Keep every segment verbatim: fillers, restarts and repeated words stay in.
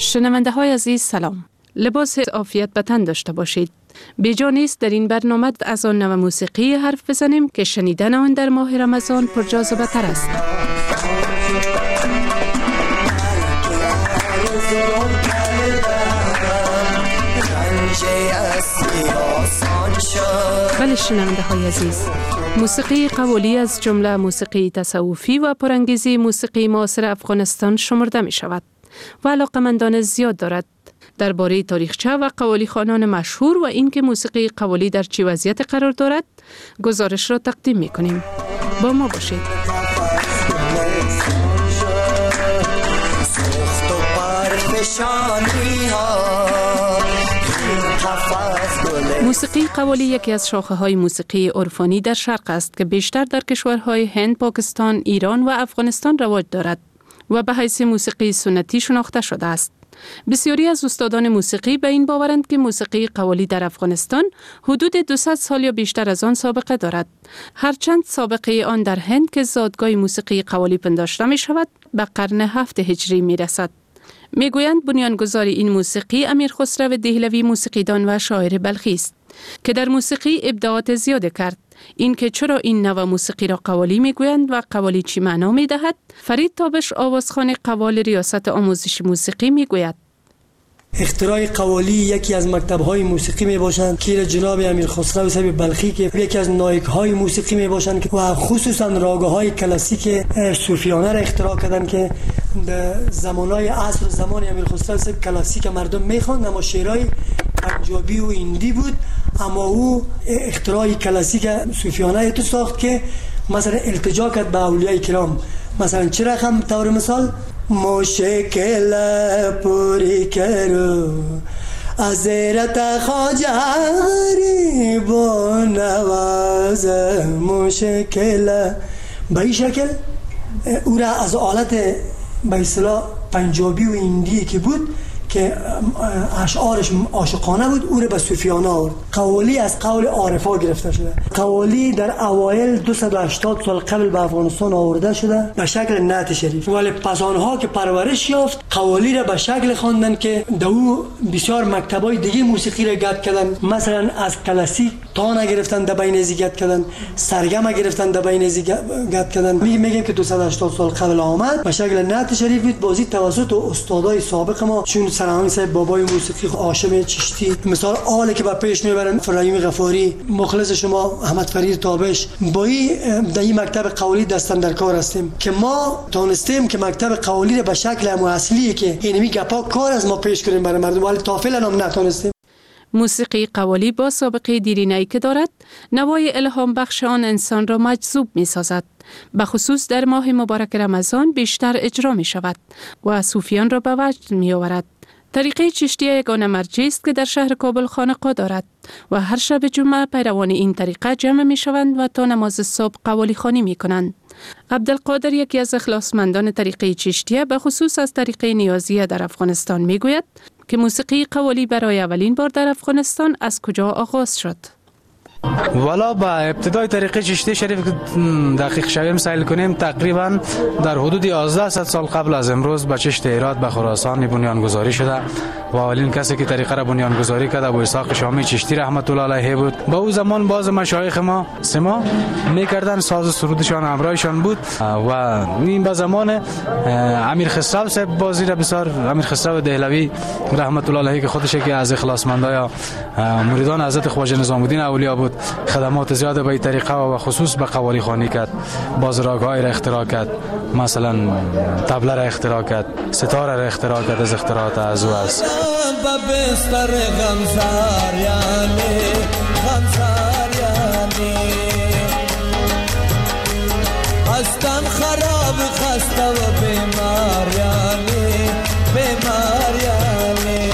شنونده های عزیز سلام. لباس عافیت به تن داشته باشید. بیجا نیست در این برنامه از آن نوع موسیقی حرف بزنیم که شنیدن آن در ماه رمضان پرجاذبه تر است. بله شنونده های عزیز، موسیقی قوالی از جمله موسیقی تصوفی و پرانگیزی موسیقی معاصر افغانستان شمرده می شود و علاقمندان زیاد دارد. درباره تاریخچه و قوالی خوانان مشهور و اینکه موسیقی قوالی در چه وضعیت قرار دارد گزارش را تقدیم می کنیم. با ما باشید. موسیقی قوالی یکی از شاخه های موسیقی عرفانی در شرق است که بیشتر در کشورهای هند، پاکستان، ایران و افغانستان رواج دارد و به حیث موسیقی سنتی شناخته شده است. بسیاری از استادان موسیقی به این باورند که موسیقی قوالی در افغانستان حدود دویست سال یا بیشتر از آن سابقه دارد. هرچند سابقه آن در هند که زادگاه موسیقی قوالی پنداشته می شود به قرن هفت هجری می رسد. می گویند بنیانگذار این موسیقی امیر خسرو دهلوی موسیقیدان و شاعر بلخی است که در موسیقی ابداعات زیاد کرد. این که چرا این نوع موسیقی را قوالی می گویند و قوالی چی معنا می دهد، فرید تابش آوازخوان قوال ریاست آموزش موسیقی می گوید. اختراع قوالی یکی از مکتب‌های موسیقی میباشند که جناب امیر خسرو صاحب بلخی که یکی از نایک‌های موسیقی میباشند که و خصوصا راگ‌های کلاسیک صوفیانه را اختراع کردند که در زمانهای عصر زمان امیر خسرو صاحب کلاسیک مردم میخواند، اما شعرهای پنجابی و هندی بود. اما او اختراع کلاسیک صوفیانه تو ساخت که مثلا التجا کرد به اولیای کرام. مثلا چه رقم طور مثال مشکل پوری کرو حضرت خواجه غریب و نواز مشکل. به این شکل او را از آلت به اصطلاح پنجابی و هندی که بود که اشعارش عاشقانه بود او را به صوفیانه آورد. قوالی از قول عارفا گرفته شده. قوالی در اوایل دویست و هشتاد سال قبل به افغانستان آورده شده به شکل نعت شریف، ولی پس آنها که پرورش یافت قوالی را به شکل خواندن که در او بسیار مکتبای دیگه موسیقی را گرد کردن. مثلا از کلاسیک تانه گرفتن در بین ازی گرد کردن، سرگم گرفتن در بین ازی گرد کردن. میگیم میگیم که دویست و هشتاد سال قبل آمد به شکل نعت شریف بود، بازی توسط استادای سابق ما چون سرهنگ صاحب بابای موسیقی هاشم چشتی، مثال آله که با پیش میبرن فرهیم غفاری، مخلص شما احمد فرید تابش. با این در این مکتب قوالی دستن در کار هستیم که ما تونستیم که مکتب قوالی را به شکل اصلی که اینمی گپا کار از ما پیش کنیم برای مردم، ولی تا فعلا هم نتونستیم. موسیقی قوالی با سابقه دیرینه‌ای که دارد، نوای الهام بخش آن انسان را مجذوب می سازد. به خصوص در ماه مبارک رمضان بیشتر اجرا می شود و صوفیان را به وجد می آورد. طریقه چشتی یگانه مرجعی است که در شهر کابل خانقاه دارد و هر شب جمعه پیروان این طریقه جمع می شوند و تا نماز صبح قوالی خوانی می کنند. عبدالقادر یکی از اخلاصمندان طریقه چشتیه به خصوص از طریقه نیازیه در افغانستان می گوید که موسیقی قوالی برای اولین بار در افغانستان از کجا آغاز شد. والا با ابتدای طریقه چشتی شریف دقیق شویم سیل کنیم تقریبا در حدود یازده سال قبل از امروز به چشت هرات به خراسان بنیانگذاری شده و اولین کسی که طریقه را بنیانگذاری کرد ابو اسحاق شامی چشتی رحمت الله علیه بود. با او زمان باز مشایخ ما سما میکردن، ساز و سرودشان همراهشان بود و این به زمان امیر خسرو صاحب بازی را بسیار امیر خسرو دهلوی رحمت الله علیه که خودش یکی از اخلاصمندای مریدان حضرت خواجه نظام الدین اولیا بود، خدمات زیاده به این طریقه و خصوص به قوالی خوانی کرد. باز راگ‌های را اختراع کرد، مثلا طبله را اختراع کرد، ستاره را اختراع کرد. از اختراعات از او است. هستم خراب خسته و بیمار یعنی بیمار یعنی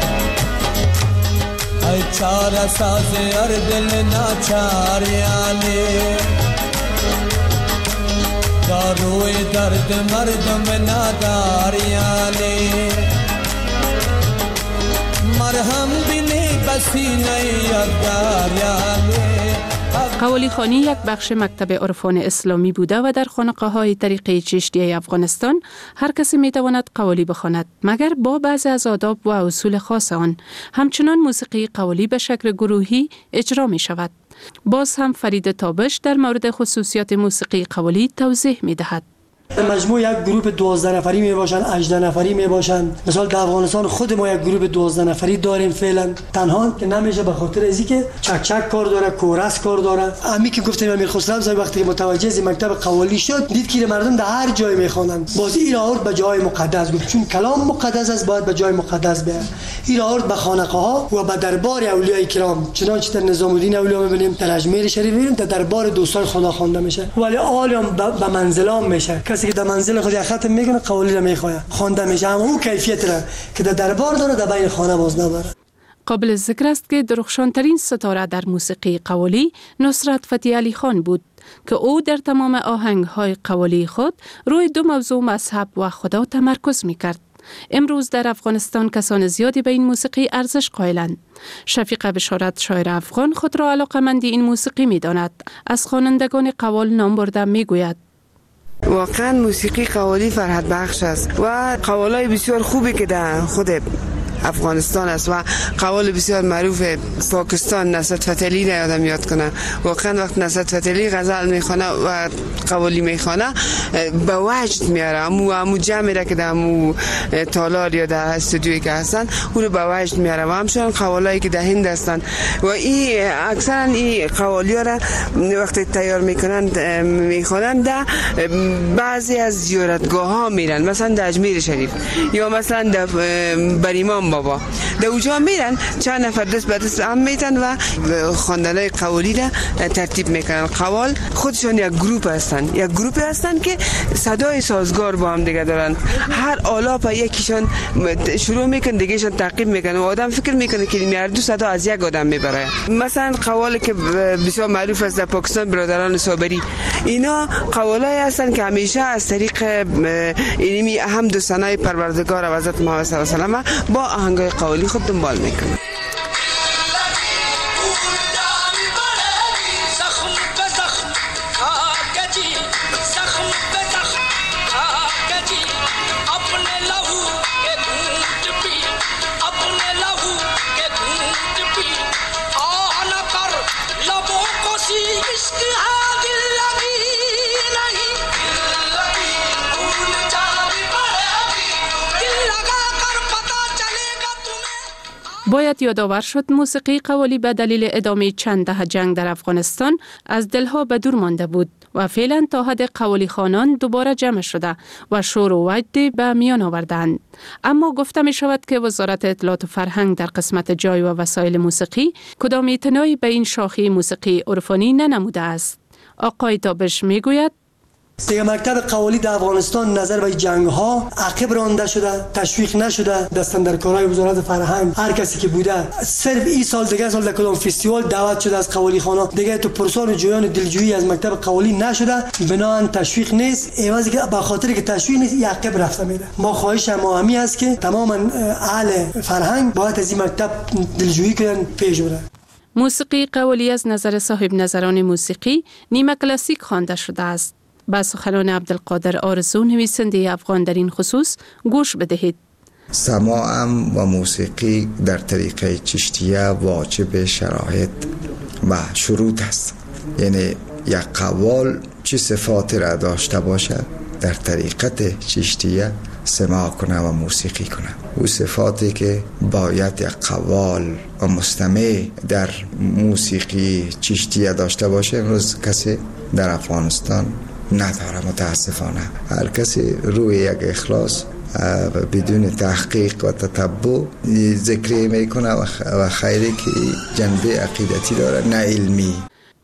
ای چاره ساز هر دل ناچار یعنی داروی درد مردم ندار یعنی مرهم بینی بسینه یادگار یعنی قوالی خوانی یک بخش مکتب عرفان اسلامی بوده و در خانقاه‌های طریقه چشتیه افغانستان هر کسی میتواند قوالی بخواند مگر با بعضی از آداب و اصول خاص آن. همچنان موسیقی قوالی به شکل گروهی اجرا می شود. باز هم فرید تابش در مورد خصوصیات موسیقی قوالی توضیح می دهد. مجموع یک گروه دوازده نفری می باشن، هجده نفری می باشن. مثلا در افغانستان خود ما یک گروه دوازده نفری داریم فعلا. تنها که نمیشه به خاطر ازی که چک چک کار داره، کورس کار داره. امی که گفتیم امیر خسرو زای وقتی متوجه از مکتب قوالی شد، دید که مردم در هر جای میخوانن. باز این آورد به جای مقدس گفت چون کلام مقدس است باید به جای مقدس بیاد. این آورد به خانقاها و به دربار اولیای کرام. چنانچه در نظام الدین اولیا میبینیم، در اجمیر شریف میبینیم، در دربار دوستان خدا خوانده میشه. ولی عالم به منزلام میشه. کسی که در منزل خود ختم میکنه قوالی را میخواد خوانده میشه، اما اون کیفیت را که در دربار داره در بین خانه باز نداره. قابل ذکر است که درخشانترین ستاره در موسیقی قوالی نصرت فتحی علی خان بود که او در تمام آهنگ‌های قوالی خود روی دو موضوع مذهب و خدا تمرکز میکرد. امروز در افغانستان کسان زیادی به این موسیقی ارزش قائلند. شفیق بشارت شاعر افغان خود را علاقه‌مند این موسیقی می‌داند. از خوانندگان قوال نام برده میگوید: واقعا موسیقی قوالی فرحت بخش است و قوالای بسیار خوبی که در خود افغانستان است و قوال بسیار معروف پاکستان نصرت فتحی علی را یادم یاد کنه. واقعا وقت نصرت فتحی علی غزل میخونه و قوالی میخونه به وجد میاره، امو امو جمعی را که در امو تالار یا در استودیویی که هستن اون رو به وجد میاره و همچنان قوالایی که در هند هستن و این اکثرا این قوالی ها را وقتی تیار میکنن میخونن در بعضی از زیارتگاه ها میرن، مثلا در اجمیر شریف یا مثلا در بریمان بابا، در اوجا میرن چند نفر دست به دست هم میتن و خواندنای قوالی را ترتیب میکنن. قوال خودشان یک گروپ هستن، یک گروپ هستن که صدای سازگار با هم دیگه دارن. هر آلاپ یکیشان شروع میکنه دیگهشان تعقیب میکنه و آدم فکر میکنه که این هر دو صدا از یک آدم میبره. مثلا قوالی که بسیار معروف است در پاکستان برادران صابری، اینا قوالای هستن که همیشه از طریق علمی اهم دو ثنای پروردگار و حضرت محمد صلی الله علیه و سلم با آهنگای قوالی خود دنبال میکنه. باید یادآور شد موسیقی قوالی به دلیل ادامه چند دهه جنگ در افغانستان از دلها به دور مانده بود و فعلا تا حد قوالی خوانان دوباره جمع شده و شور و وجدی به میان آوردند. اما گفته می شود که وزارت اطلاعات و فرهنگ در قسمت جای و وسایل موسیقی کدام اعتنایی به این شاخه موسیقی عرفانی ننموده است. آقای تابش می گوید: دیگه مکتب قوالی در افغانستان نظر به جنگ ها عقب رانده شده، تشویق نشده. دستن در کارهای وزارت فرهنگ هر کسی که بوده صرف این سال دیگه سال در کدام فستیوال دعوت شده از قوالی خوانا، دیگه تو پرسان و جویان دلجویی از مکتب قوالی نشده، بنابراین تشویق نیست. عوضی که به خاطر که تشویق نیست عقب رفته میره. ما خواهش ما همی است که تمام اهل فرهنگ باید از این مکتب دلجویی کنن پیش بره. موسیقی قوالی از نظر صاحب نظران موسیقی نیمه کلاسیک خوانده شده است. با سخنان عبدالقادر آرزو نویسنده افغان در این خصوص گوش بدهید. سماعم و موسیقی در طریقه چشتیه واجب شرایط و شروط است. یعنی یک قوال چه صفات را داشته باشد در طریقت چشتیه سماع کنه و موسیقی کنه. او صفاتی که باید یک قوال و مستمع در موسیقی چشتیه داشته باشه امروز کسی در افغانستان نداره متاسفانه. هر کسی روی یک اخلاص بدون تحقیق و تتبع ذکری میکنه و خیلی که جنبه عقیدتی داره نه علمی.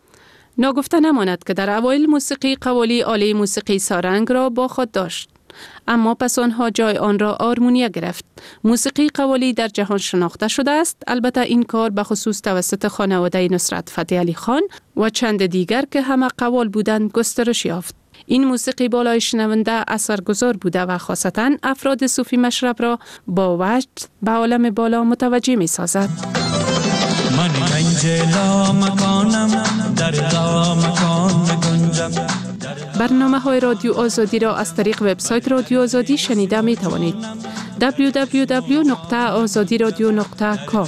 ناگفته نماند که در اوایل موسیقی قوالی آله موسیقی سارنگ را با خود داشت، اما پس آنها جای آن را آرمونیه گرفت. موسیقی قوالی در جهان شناخته شده است، البته این کار به خصوص توسط خانواده نصرت فتحی علی خان و چند دیگر که همه قوال بودند گسترش یافت. این موسیقی بالای شنونده اثرگذار بوده و خاصتاً افراد صوفی مشرب را با وجد به عالم بالا متوجه می سازد. من گنج لا مکانم در در دامکان گنجم. برنامه های رادیو آزادی را از طریق وبسایت رادیو آزادی شنیده می توانید. دبلیو دبلیو دبلیو دات آزادی رادیو دات کام.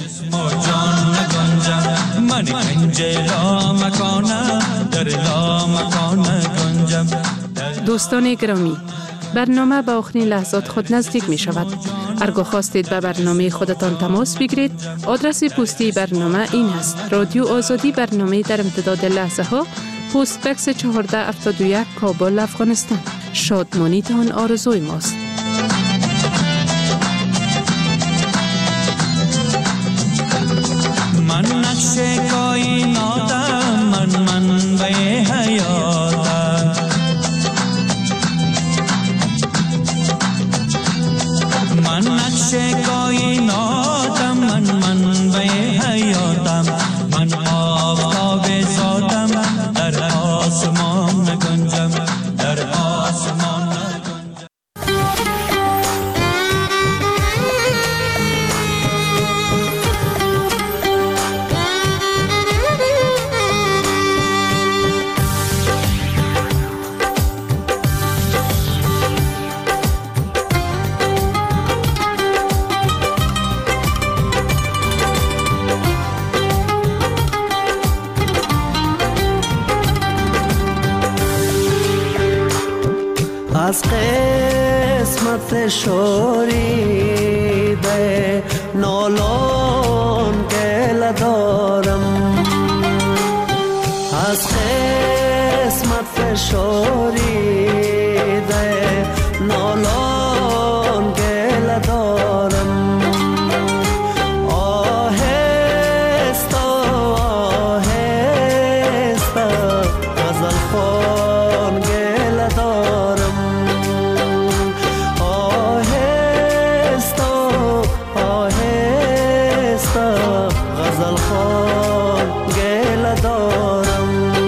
من کنجه لا مکانه در لا مکان گنجم. دوستان گرامی، برنامه به آخرین لحظات خود نزدیک می شود. ارگاه خواستید به برنامه خودتان تماس بگیرید. آدرس پستی برنامه این است: رادیو آزادی، برنامه در امتداد لحظه ها، پست بکس چهارده هفتاد و یک، کابل، افغانستان. شادمانیتان آرزوی ماست. من نقش کائناتم، من منبع حیاتم. من نقش کائناتم، من منبع حیاتم. من آفتاب ذاتم، در آسمان گنجم، در آسمان گنجم. از قسمت شوریده نالان گله دارم، از قسمت شوریده نالان گله دارم. آهسته آهسته غزل خوان گله دارم، غزل خوان گله دارم.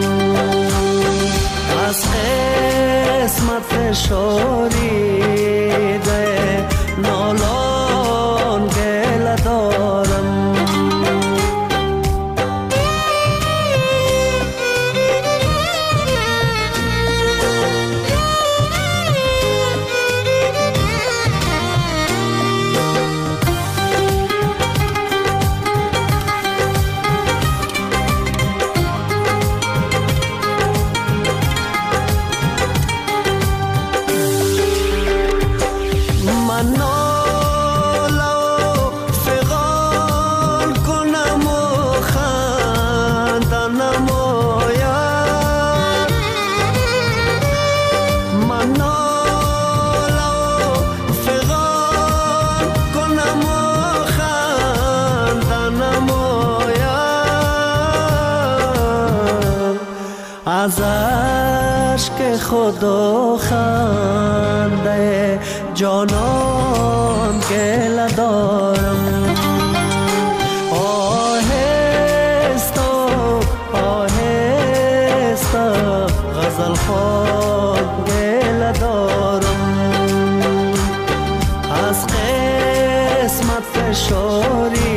از قسمت شوریده نالان گله دارم. از عشق خود و خنده جانان گله دارم. آهسته آهسته غزل خوان گله دارم. از قسمت شوری